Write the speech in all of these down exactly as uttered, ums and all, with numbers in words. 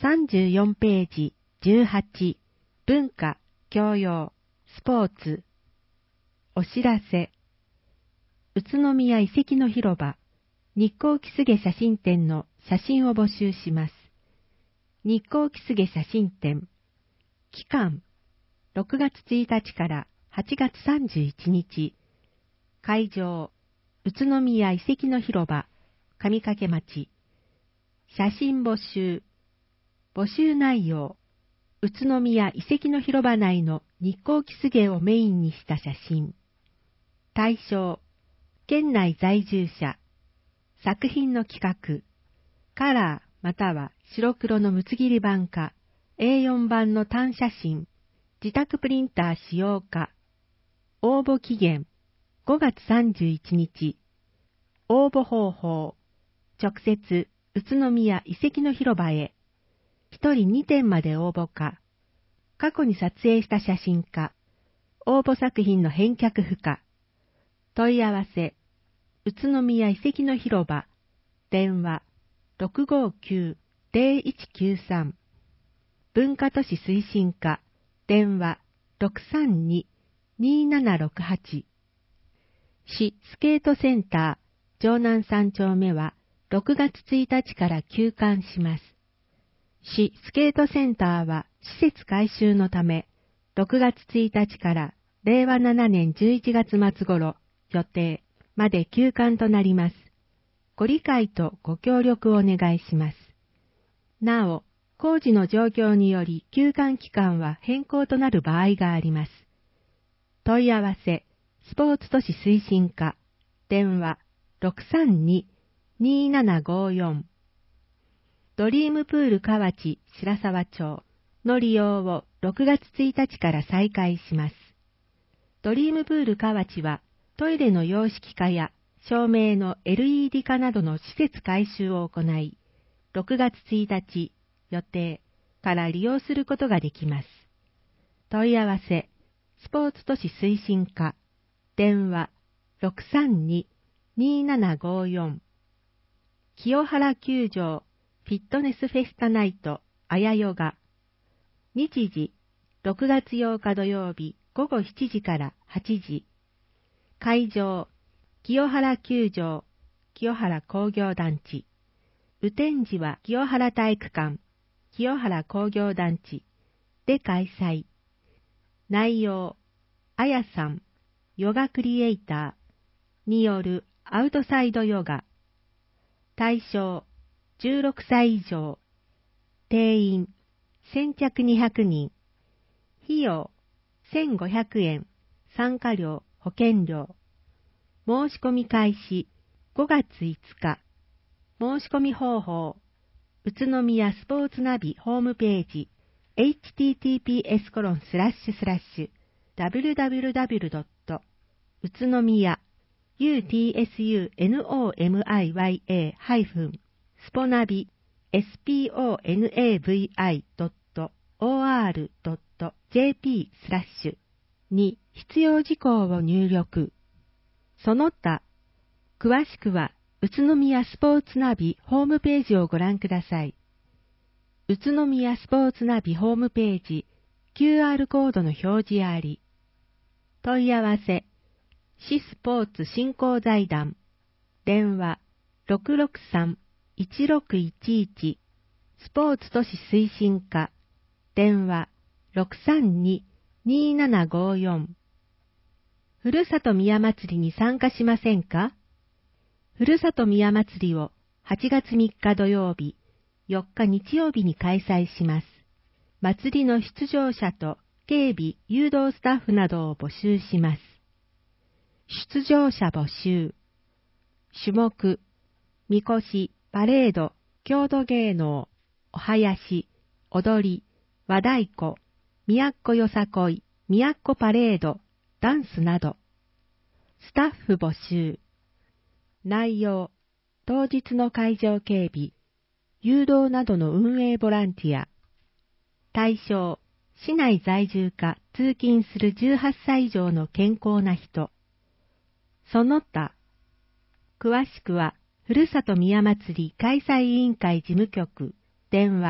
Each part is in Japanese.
さんじゅうよんページじゅうはち、文化、教養、スポーツ。お知らせ。宇都宮遺跡の広場、日光キスゲ写真展の写真を募集します。日光キスゲ写真展。期間、ろくがつついたちからはちがつさんじゅういちにち。会場、宇都宮遺跡の広場、上掛町。写真募集。募集内容、宇都宮遺跡の広場内の日光キスゲをメインにした写真。対象、県内在住者。作品の企画、カラーまたは白黒のむつ切り版か、エーよん 版の単写真、自宅プリンター使用か。応募期限、ごがつさんじゅういちにち。応募方法、直接、宇都宮遺跡の広場へ。ひとりにてんまで応募か。過去に撮影した写真か。応募作品の返却不可。問い合わせ、宇都宮遺跡の広場。電話、ろくごきゅう ゼロいちきゅうさん。文化都市推進課。電話、ろくさんに にーななろくはち。市スケートセンター、城南さんちょうめは、ろくがつついたちから休館します。市スケートセンターは施設改修のため、ろくがつついたちかられいわななねんじゅういちがつまつ頃予定まで休館となります。ご理解とご協力をお願いします。なお、工事の状況により休館期間は変更となる場合があります。問い合わせ、スポーツ都市推進課、電話ろくさんに にーななごよん。ドリームプール河内白沢町の利用をろくがつついたちから再開します。ドリームプール河内はトイレの洋式化や照明の エルイーディー 化などの施設改修を行い、ろくがつついたち予定から利用することができます。問い合わせ、スポーツ都市推進課、電話ろくさんに にーななごよん。清原球場フィットネスフェスタナイトあやヨガ。日時、ろくがつようか土曜日ごごしちじからはちじ。会場、清原球場、清原工業団地。雨天時は清原体育館、清原工業団地で開催。内容、あやさん、ヨガクリエイターによるアウトサイドヨガ。対象、じゅうろくさい以上。定員、先着にひゃくにん。費用、せんごひゃくえん。参加料、保険料。申し込み開始、ごがついつか。申し込み方法、宇都宮スポーツナビホームページ、エイチティーティーピーエスコロンスラッシュスラッシュダブリュダブリュダブリュドット宇都宮 ユーティーエスユーエヌオーエムアイワイエー ハイフンスポナビ エスピーオーエヌエーブイアイドットオーアールドットジェーピースラッシュに必要事項を入力。その他、詳しくは宇都宮スポーツナビホームページをご覧ください。宇都宮スポーツナビホームページ キューアール コードの表示あり。問い合わせ、市スポーツ振興財団。電話ろくろくさん いちろくいちいち。スポーツ都市推進課。電話ろくさんに にーななごよん。ふるさと宮祭りに参加しませんか？ふるさと宮祭りをはちがつみっか土曜日、よっか日曜日に開催します。祭りの出場者と警備・誘導スタッフなどを募集します。出場者募集。種目、みこし、パレード、郷土芸能、お囃子、踊り、和太鼓、都よさこい、都パレード、ダンスなど。スタッフ募集。内容、当日の会場警備、誘導などの運営ボランティア。対象、市内在住か通勤するじゅうはっさい以上の健康な人。その他、詳しくは、ふるさと宮祭り開催委員会事務局、電話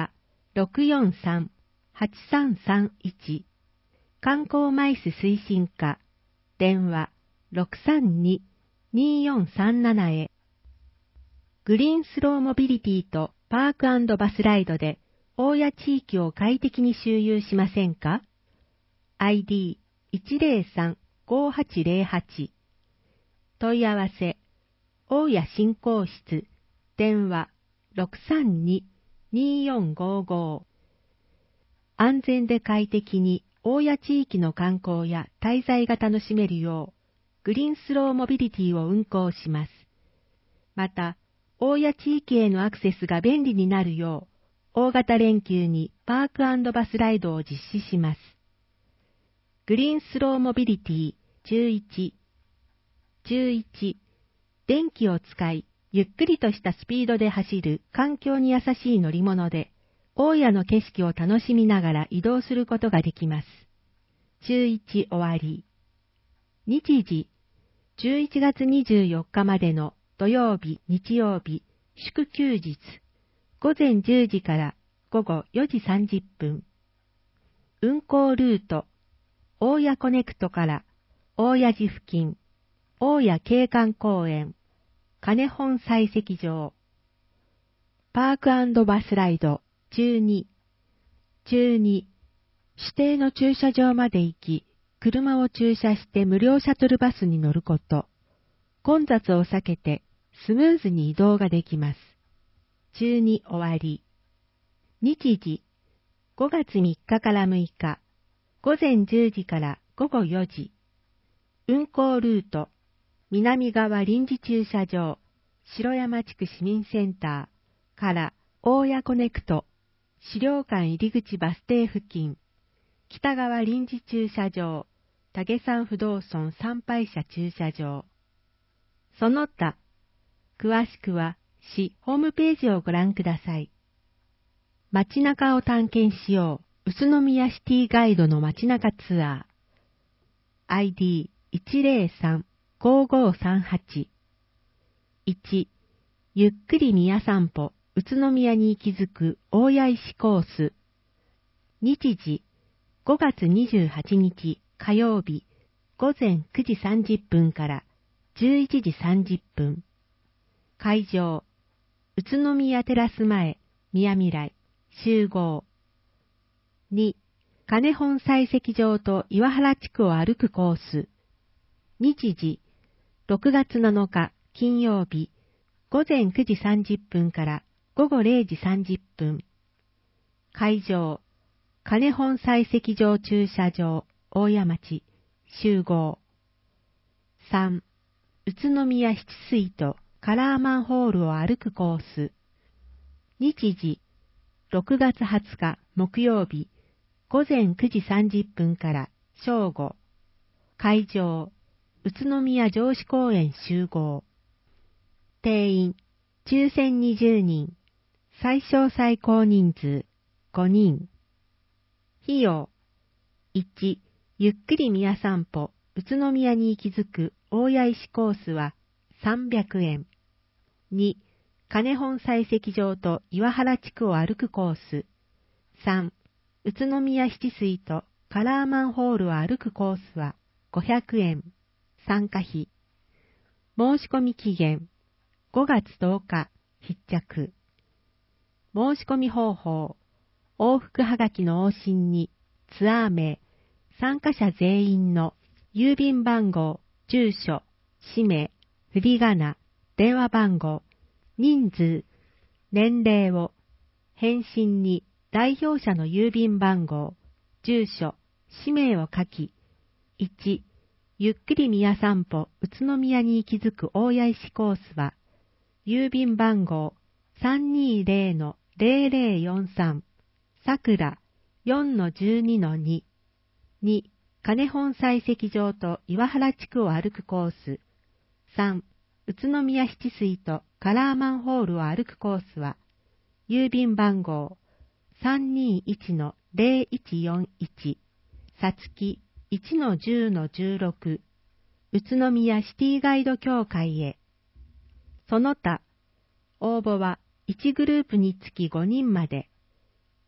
ろくよんさん、はちさんさんいち。観光マイス推進課、電話 ろくさんに、によんさんなな へ。グリーンスローモビリティとパーク&バスライドで大谷地域を快適に周遊しませんか？ アイディーいちぜろさん ごはちぜろはち。問い合わせ、大谷振興室、電話 ろくさんに、によんごご。安全で快適に大谷地域の観光や滞在が楽しめるよう、グリーンスローモビリティを運行します。また、大谷地域へのアクセスが便利になるよう、大型連休にパーク&バスライドを実施します。グリーンスローモビリティじゅういち。じゅういち、電気を使い、ゆっくりとしたスピードで走る環境に優しい乗り物で、大谷の景色を楽しみながら移動することができます。じゅういち終わり。日時、じゅういちがつにじゅうよっかまでの土曜日、日曜日、祝休日、ごぜんじゅうじからごごよじさんじゅっぷん。運行ルート、大谷コネクトから大谷寺付近、大谷景観公園、金本採石場、パーク&バスライドじゅうに、じゅうに、指定の駐車場まで行き、車を駐車して無料シャトルバスに乗ること、混雑を避けてスムーズに移動ができます。じゅうに終わり。日時、ごがつみっかからむいか、ごぜんじゅうじからごごよじ。運行ルート、南側臨時駐車場、城山地区市民センターから大谷コネクト、資料館入り口バス停付近、北側臨時駐車場、竹山不動尊参拝者駐車場。その他、詳しくは市ホームページをご覧ください。街中を探検しよう、宇都宮シティガイドの街中ツアー。アイディーいちぜろさん ごごさんはち。いち、ゆっくり宮散歩、宇都宮に息づく大谷石コース。日時、ごがつにじゅうはちにち火曜日、ごぜんくじさんじゅっぷんからじゅういちじさんじゅっぷん。会場、宇都宮テラス前、宮未来、集合。に、金本採石場と岩原地区を歩くコース。日時、ろくがつなのか金曜日、ごぜんくじさんじゅっぷんからごごれいじさんじゅっぷん。会場、金本採石場駐車場、大谷町、集合。さん、宇都宮七水とカラーマンホールを歩くコース。日時、ろくがつはつか木曜日、ごぜんくじさんじゅっぷんから正午。会場、宇都宮城址公園集合。定員、抽選にじゅうにん。最小最高人数、ごにん。費用、いち、ゆっくり宮散歩、宇都宮に息づく大谷石コースはさんびゃくえん。に、金本採石場と岩原地区を歩くコース。さん、宇都宮七水とカラーマンホールを歩くコースはごひゃくえん。参加費。申し込み期限、ごがつとおか、必着。申し込み方法、往復はがきの往診に、ツアー名、参加者全員の郵便番号、住所、氏名、振り仮名、電話番号、人数、年齢を、返信に代表者の郵便番号、住所、氏名を書き、いち、ゆっくり宮散歩、宇都宮に息づく大谷石コースは、郵便番号 さんにぜろのぜろぜろよんさん、さくら よんのじゅうにのに、に、金本採石場と岩原地区を歩くコース。さん、宇都宮七水とカラーマンホールを歩くコースは、郵便番号 さんにいちのぜろいちよんいち、さつき いちのじゅうのじゅうろく、宇都宮シティガイド協会へ。その他、応募はいちグループにつきごにんまで。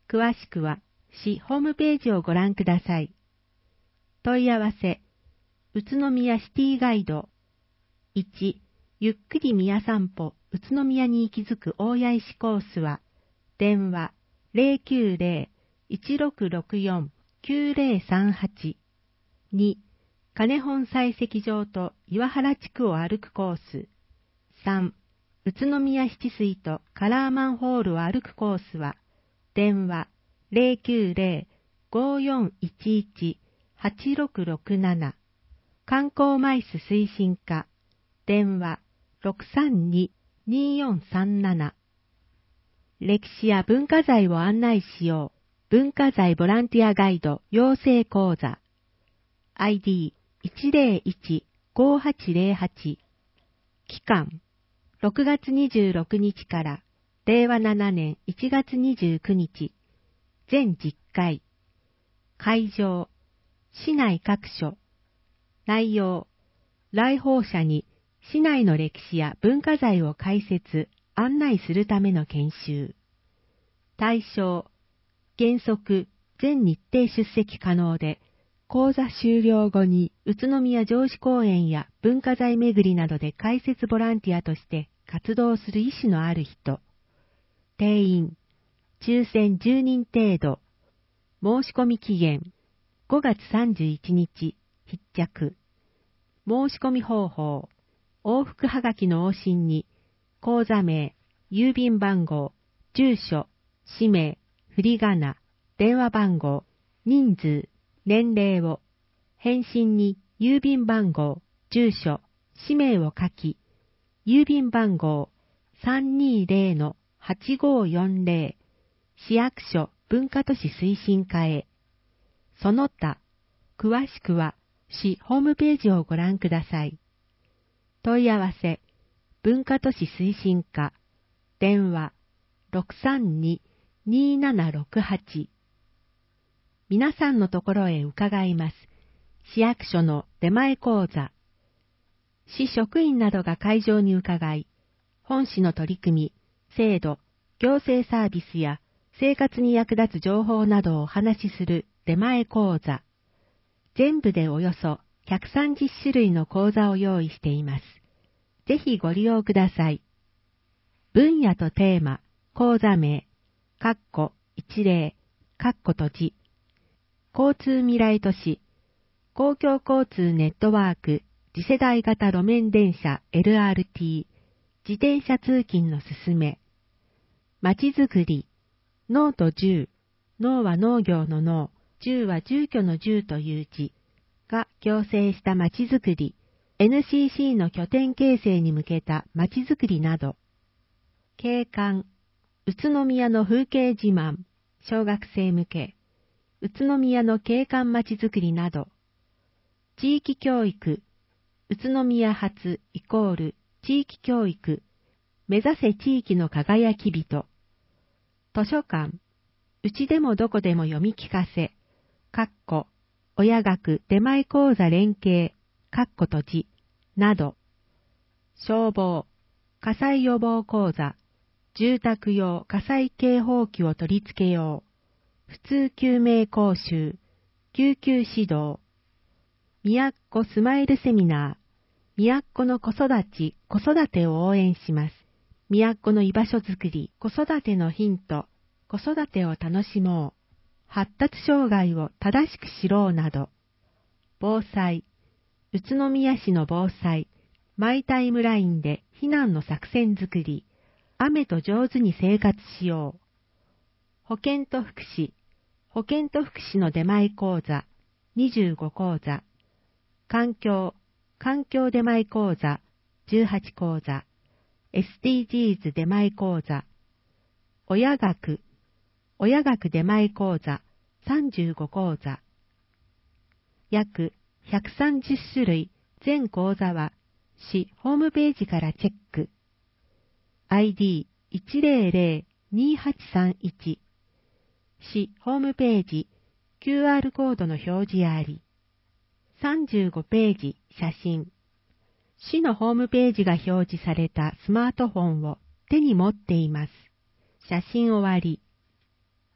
詳しくは市ホームページをご覧ください。問い合わせ、宇都宮シティガイド。いち、ゆっくり宮散歩、宇都宮に息づく大谷石コースは、電話 ゼロきゅうゼロ いちろくろくよん きゅうゼロさんはち。に、金本採石場と岩原地区を歩くコース。さん、宇都宮七水とカラーマンホールを歩くコースは、電話 ゼロきゅうゼロ ごよんいちいち はちろくろくなな。観光マイス推進課、電話 ろくさんに によんさんなな。歴史や文化財を案内しよう。文化財ボランティアガイド養成講座。アイディーいちゼロいち ごはちゼロはち。期間、ろくがつにじゅうろくにちかられいわななねんいちがつにじゅうくにち。全じゅっかい。会場、市内各所。内容、来訪者に市内の歴史や文化財を解説、案内するための研修。対象、原則、全日程出席可能で、講座終了後に宇都宮城址公園や文化財巡りなどで解説ボランティアとして活動する意思のある人。定員、抽選じゅうにん程度。申し込み期限、ごがつさんじゅういちにち、必着。申し込み方法、往復はがきの往診に、口座名、郵便番号、住所、氏名、振り仮名、電話番号、人数、年齢を、返信に郵便番号、住所、氏名を書き、郵便番号 さんにゼロのはちごよんゼロ、市役所文化都市推進課へ。その他、詳しくは市ホームページをご覧ください。問い合わせ、文化都市推進課、電話 ろくさんに にーななろくはち。皆さんのところへ伺います。市役所の出前講座。市職員などが会場に伺い、本市の取り組み、制度、行政サービスや生活に役立つ情報などをお話しする出前講座。全部でおよそひゃくさんじゅっしゅるいの講座を用意しています。ぜひご利用ください。分野とテーマ、講座名、括弧一例、括弧閉じ。交通未来都市、公共交通ネットワーク、次世代型路面電車 エルアールティー、自転車通勤のすすめ。まちづくり、農と住、農は農業の農、住は住居の住という字が共生したまちづくり、エヌシーシー の拠点形成に向けたまちづくりなど。景観、宇都宮の風景自慢、小学生向け、宇都宮の景観まちづくりなど。地域教育、宇都宮発イコール地域教育、目指せ地域の輝き人。図書館、うちでもどこでも読み聞かせ、かっこ、親学出前講座連携、かっこ閉じ、など。消防、火災予防講座、住宅用火災警報器を取り付けよう、普通救命講習、救急指導。宮っ子スマイルセミナー、宮っ子の子育ち、子育てを応援します。宮っ子の居場所づくり、子育てのヒント、子育てを楽しもう、発達障害を正しく知ろうなど。防災、宇都宮市の防災、マイタイムラインで避難の作戦づくり、雨と上手に生活しよう。保健と福祉、保健と福祉の出前講座、にじゅうご講座。環境、環境出前講座、じゅうはち講座。エスディージーズ 出前講座。親学、親学出前講座、さんじゅうご講座。約ひゃくさんじゅっしゅるい全講座は市ホームページからチェック。アイディーいちゼロゼロ にはちさんいち。市ホームページ キューアール コードの表示あり。さんじゅうごページ写真。市のホームページが表示されたスマートフォンを手に持っています。写真終わり。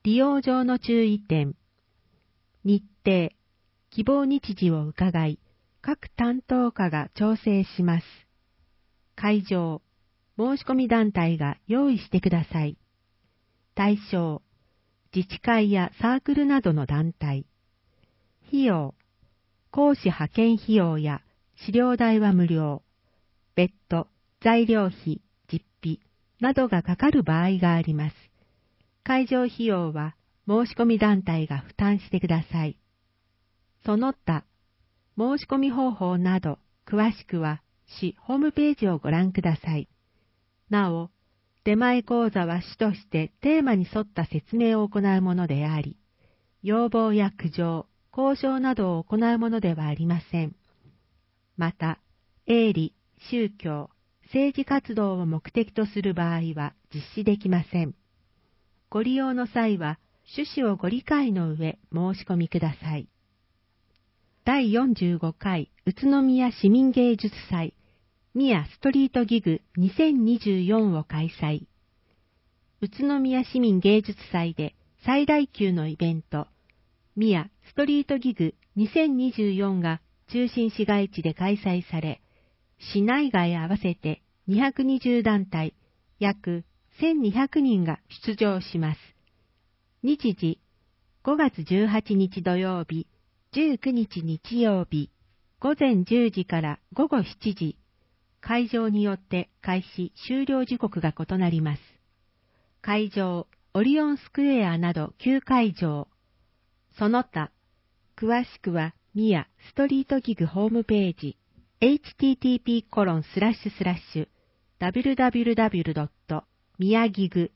利用上の注意点。日程、希望日時を伺い、各担当課が調整します。会場、申し込み団体が用意してください。対象、自治会やサークルなどの団体。費用、講師派遣費用や資料代は無料。別途、材料費、実費などがかかる場合があります。会場費用は申し込み団体が負担してください。その他、申し込み方法など詳しくは市ホームページをご覧ください。なお、出前講座は主としてテーマに沿った説明を行うものであり、要望や苦情、交渉などを行うものではありません。また、営利、宗教、政治活動を目的とする場合は実施できません。ご利用の際は趣旨をご理解の上申し込みください。だいよんじゅうごかい宇都宮市民芸術祭宮ストリートギグにせんにじゅうよんを開催。宇都宮市民芸術祭で最大級のイベント、宮ストリートギグにせんにじゅうよんが中心市街地で開催され、市内外合わせてにひゃくにじゅう団体、約せんにひゃくにんが出場します。日時、ごがつじゅうはちにち土曜日、じゅうくにち日曜日、ごぜんじゅうじからごごしちじ、会場によって開始終了時刻が異なります。会場、オリオンスクエアなどきゅうかいじょう。その他、詳しくは宮ストリートギグホームページ、エイチティーティーピーコロンスラッシュスラッシュダブリュダブリュダブリュドットミヤギグ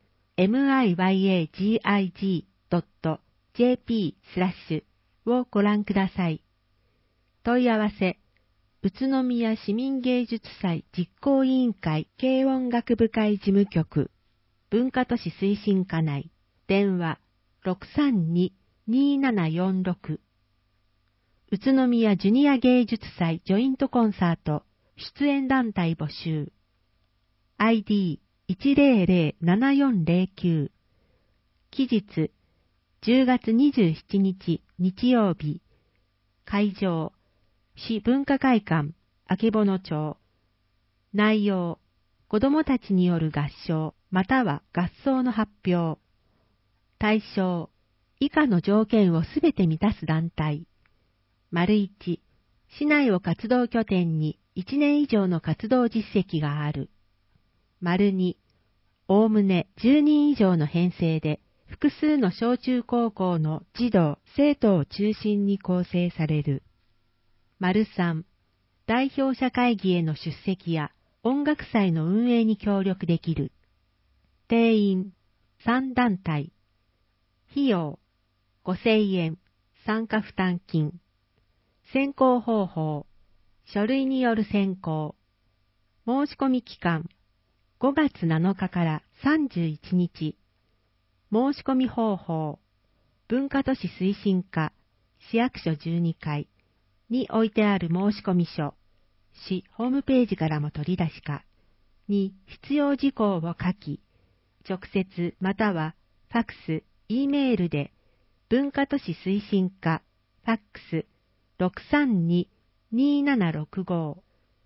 ドットジェーピースラッシュをご覧ください。問い合わせ、宇都宮市民芸術祭実行委員会軽音楽部会事務局、文化都市推進課内、電話 ろくさんに にーななよんろく。宇都宮ジュニア芸術祭ジョイントコンサート出演団体募集 アイディーいちぜろぜろななよんぜろきゅう 期日じゅうがつにじゅうしちにち日曜日会場市文化会館曙町内容子どもたちによる合唱または合奏の発表対象以下の条件をすべて満たす団体丸いち、市内を活動拠点にいちねん以上の活動実績がある。丸に、おおむねじゅうにん以上の編成で複数の小中高校の児童、生徒を中心に構成される。丸さん、代表者会議への出席や音楽祭の運営に協力できる。定員、さんだんたい。費用、ごせんえん、参加負担金。選考方法、書類による選考。申し込み期間、ごがつなのかからさんじゅういちにち。申し込み方法、文化都市推進課、市役所じゅうにかいに置いてある申し込み書、市ホームページからも取り出しか、に必要事項を書き、直接またはファクス、Eメールで、文化都市推進課、ファックス、ろくさんに にーななろくご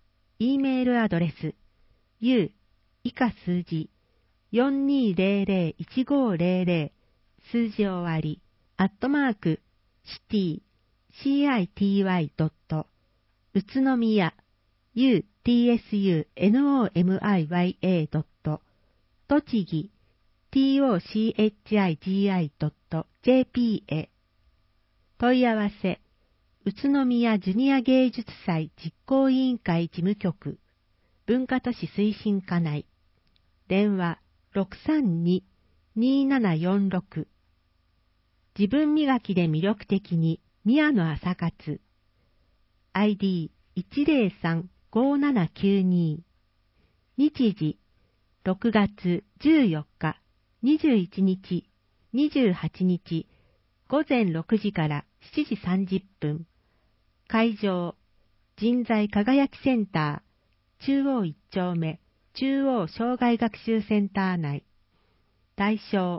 E メールアドレス U 以下数字 よんにーぜろぜろいちごぜろぜろ 数字終わりアットマークシティ シーアイティーワイ ドット宇都宮 ユーティーエスユーエヌオーエムアイワイエー ドット栃木 ティーオーシーエイチアイジーアイ ドットジェーピー へ問い合わせ宇都宮ジュニア芸術祭実行委員会事務局文化都市推進課内電話 ろくさんに にーななよんろく 自分磨きで魅力的に宮野朝活 アイディーいちぜろさんごななきゅうに 日時ろくがつじゅうよっかにじゅういちにちにじゅうはちにちごぜんろくじからしちじさんじゅっぷん会場、人材輝きセンター、中央いっちょうめ、中央障害学習センター内。対象、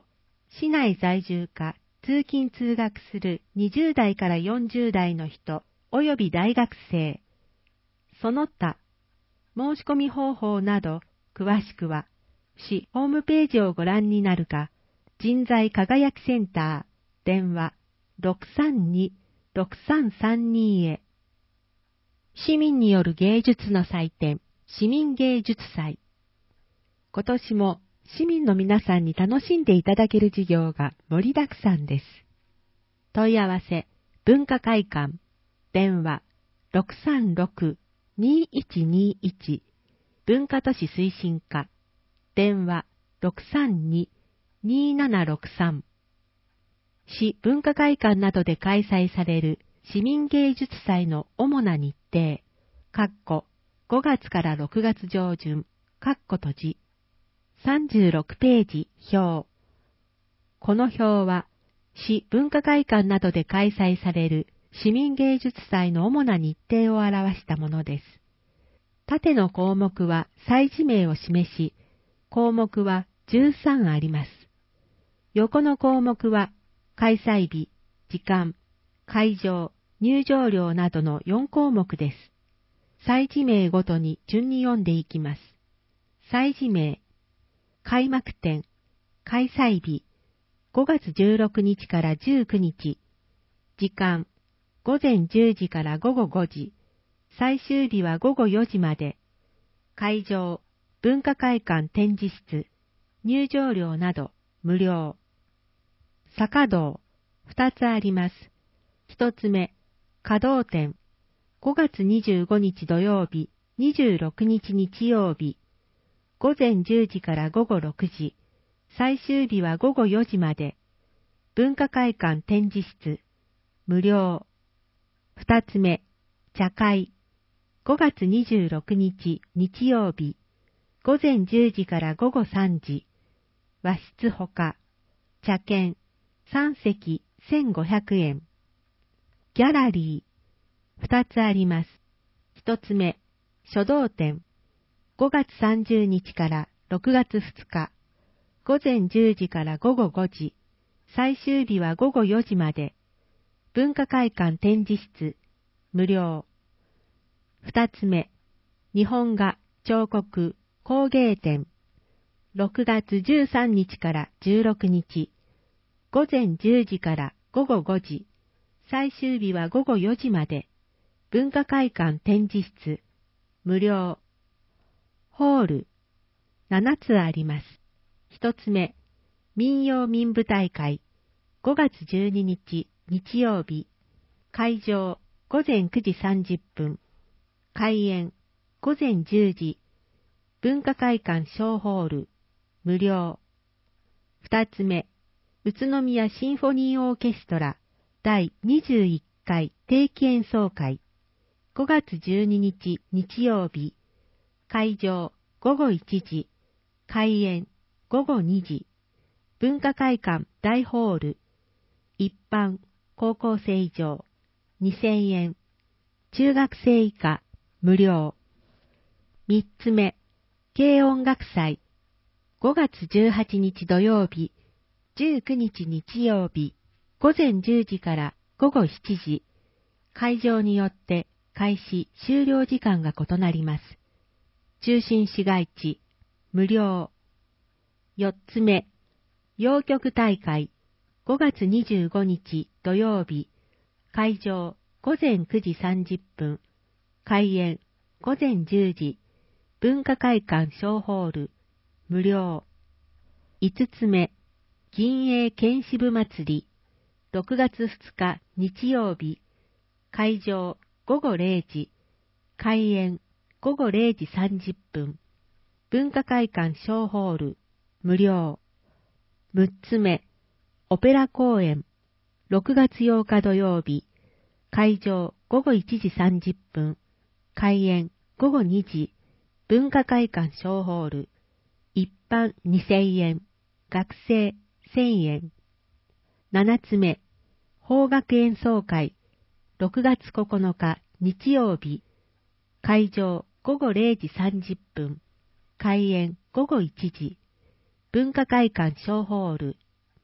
市内在住か通勤通学するにじゅう代からよんじゅう代の人及び大学生、その他、申し込み方法など詳しくは市ホームページをご覧になるか、人材輝きセンター電話 ろくさんに ろくさんさんに へ。市民による芸術の祭典、市民芸術祭。今年も市民の皆さんに楽しんでいただける授業が盛りだくさんです。問い合わせ、文化会館、電話 ろくさんろく にいちにいち、文化都市推進課、電話 ろくさんに にななろくさん。市文化会館などで開催される市民芸術祭の主な日程、括弧ごがつからろくがつ上旬、括弧閉じ。さんじゅうろくページ表。この表は、市文化会館などで開催される市民芸術祭の主な日程を表したものです。縦の項目は祭事名を示し、項目はじゅうさんあります。横の項目は、開催日、時間、会場、入場料などのよん項目です。祭事名ごとに順に読んでいきます。祭事名、開幕典、開催日、ごがつじゅうろくにちからじゅうくにち、時間、ごぜんじゅうじからごごごじ、最終日はごごよじまで、会場、文化会館展示室、入場料など無料。坂道、二つあります。一つ目、稼働展、ごがつにじゅうごにち土曜日、にじゅうろくにち日曜日、ごぜんじゅうじからごごろくじ、最終日はごごよじまで、文化会館展示室、無料。二つ目、茶会、ごがつにじゅうろくにち日曜日、ごぜんじゅうじからごごさんじ、和室ほか、茶券、さんせきせんごひゃくえん。ギャラリー、二つあります。一つ目、書道展、ごがつさんじゅうにちからろくがつふつか、ごぜんじゅうじからごごごじ、最終日はごごよじまで、文化会館展示室、無料。二つ目、日本画、彫刻、工芸展、ろくがつじゅうさんにちからじゅうろくにち、ごぜんじゅうじからごごごじ、最終日はごごよじまで、文化会館展示室、無料。ホール、ななつあります。一つ目、民謡民舞大会、ごがつじゅうににち日曜日、会場ごぜんくじさんじゅっぷん、開演ごぜんじゅうじ、文化会館小ホール、無料。二つ目、宇都宮シンフォニーオーケストラだいにじゅういっかい定期演奏会、ごがつじゅうににち日曜日、会場ごごいちじ、開演ごごにじ、文化会館大ホール、一般、高校生以上、にせんえん、中学生以下、無料。三つ目、軽音楽祭、ごがつじゅうはちにち土曜日、じゅうくにち日曜日、ごぜんじゅうじからごごしちじ、会場によって開始・終了時間が異なります。中心市街地、無料。四つ目、謡曲大会、ごがつにじゅうごにち土曜日、会場ごぜんくじさんじゅっぷん、開演ごぜんじゅうじ、文化会館小ホール、無料。五つ目、銀英剣士部祭り、ろくがつふつか日曜日、会場ごごれいじ、開演ごごれいじさんじゅっぷん、文化会館小ホール、無料。六つ目、オペラ公演、ろくがつようか土曜日、会場ごごいちじさんじゅっぷん、開演ごごにじ、文化会館小ホール、一般にせんえん、学生せんえん。七つ目、邦楽演奏会、ろくがつここのか日曜日、会場ごごれいじさんじゅっぷん、開演ごごいちじ、文化会館小ホール、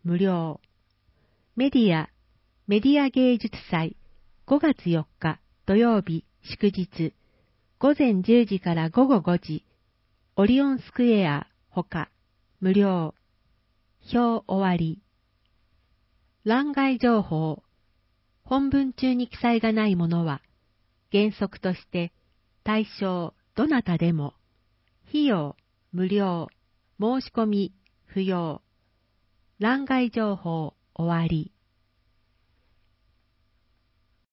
無料。メディア、メディア芸術祭、ごがつよっか土曜日祝日、午前じゅうじから午後ごじ、オリオンスクエアほか、無料。表終わり。欄外情報。本文中に記載がないものは、原則として対象どなたでも、費用無料、申し込み不要。欄外情報終わり。